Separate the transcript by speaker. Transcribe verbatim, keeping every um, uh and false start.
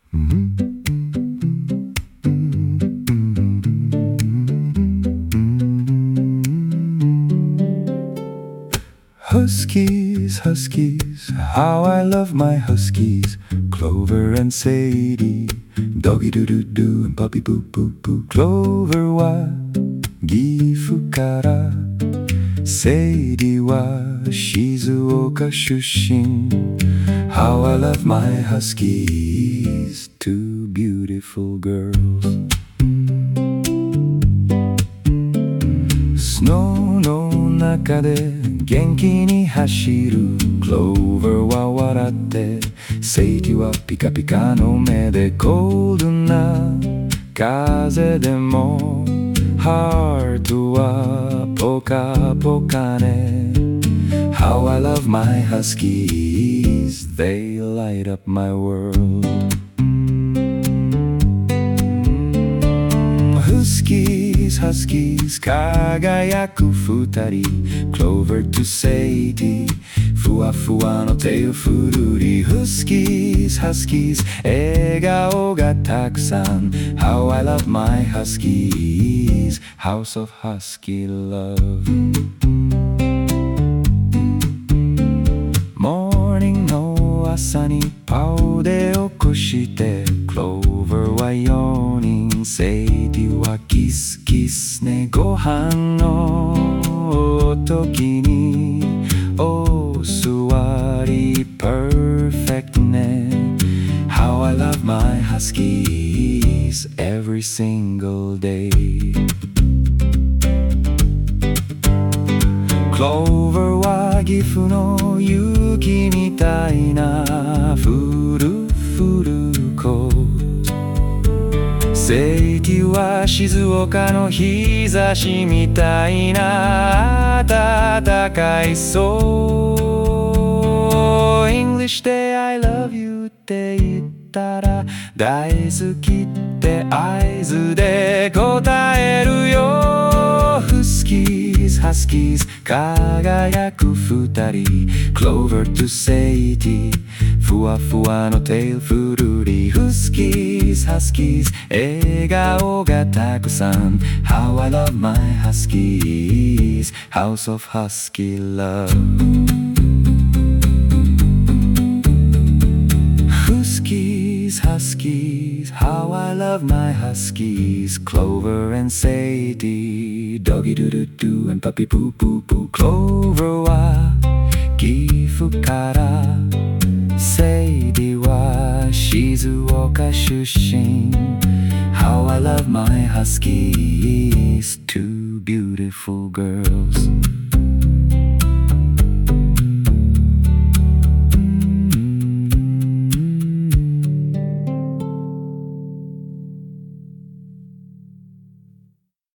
Speaker 1: Huskies, huskies, how I love my huskies. Clover and Sadie, doggy doo doo doo and puppy boo boo boo. Clover は岐阜から、Sadie は静岡出身。How I love my huskies, two beautiful girls. Snow の中で元気に走る Clover は笑って、Sadie はピカピカの目でコールな風でも Heart はポカポカね。 How I love my huskies, they light up my world. Huskies, huskies 輝く二人 Clover to Sadie ふわふわの手を振るり Huskies, huskies 笑顔がたくさん How I love my huskies House of Husky Love. Morning の朝にパウで起こして Clover はよにんSadie はキスキスね。ご飯の時にお座り Perfect ね。 How I love my huskies every single day. Clover は岐阜の雪みたいなふるふる子。Sadie は静岡の日差しみたいな暖かいそう。 English で I love you って言ったら大好きって合図で答えるよ。 Huskies, huskies 輝く二人 Clover to Sadie ふわふわの手を振るり Huskies, huskies 笑顔がたくさん How I love my huskies House of Husky Love. Huskies, huskies how I love my huskies Clover and Sadie Doggy doo doo doo and puppy poo poo poo. Clover は岐阜からSadie は静岡出身 How I love my huskies Two beautiful girls.